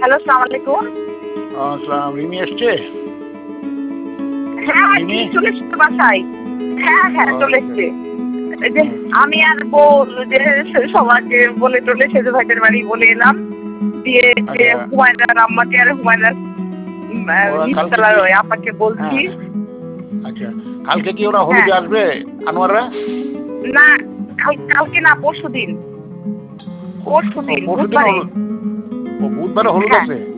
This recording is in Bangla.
হ্যালো, আসসালামু আলাইকুম। আসসালাম। রিমি এসছে? হ্যাঁ, রিমি? চলে এসছে বাসায়। হ্যাঁ, চলে আচ্ছা। এসছে। এই যে আমি আর বউ যে সবাইকে বলে টলে সেজু ভাইদের বাড়ি বলে এলাম। দিয়ে যে আচ্ছা। হুমায়রার আম্মাকে আর হুমায়রার ওরা কালকে নিচতলার কি? ওই আপাকে বলছি। হ্যাঁ। আচ্ছা। কালকে কি ওরা হ্যাঁ, হলুদে আসবে আনোয়াররা? না, কালকে না, পরশুদিন। ও, পরশুদিন বুধবারে। হলুদ। ও, বুধবারে হলুদ হ্যাঁ, আছে?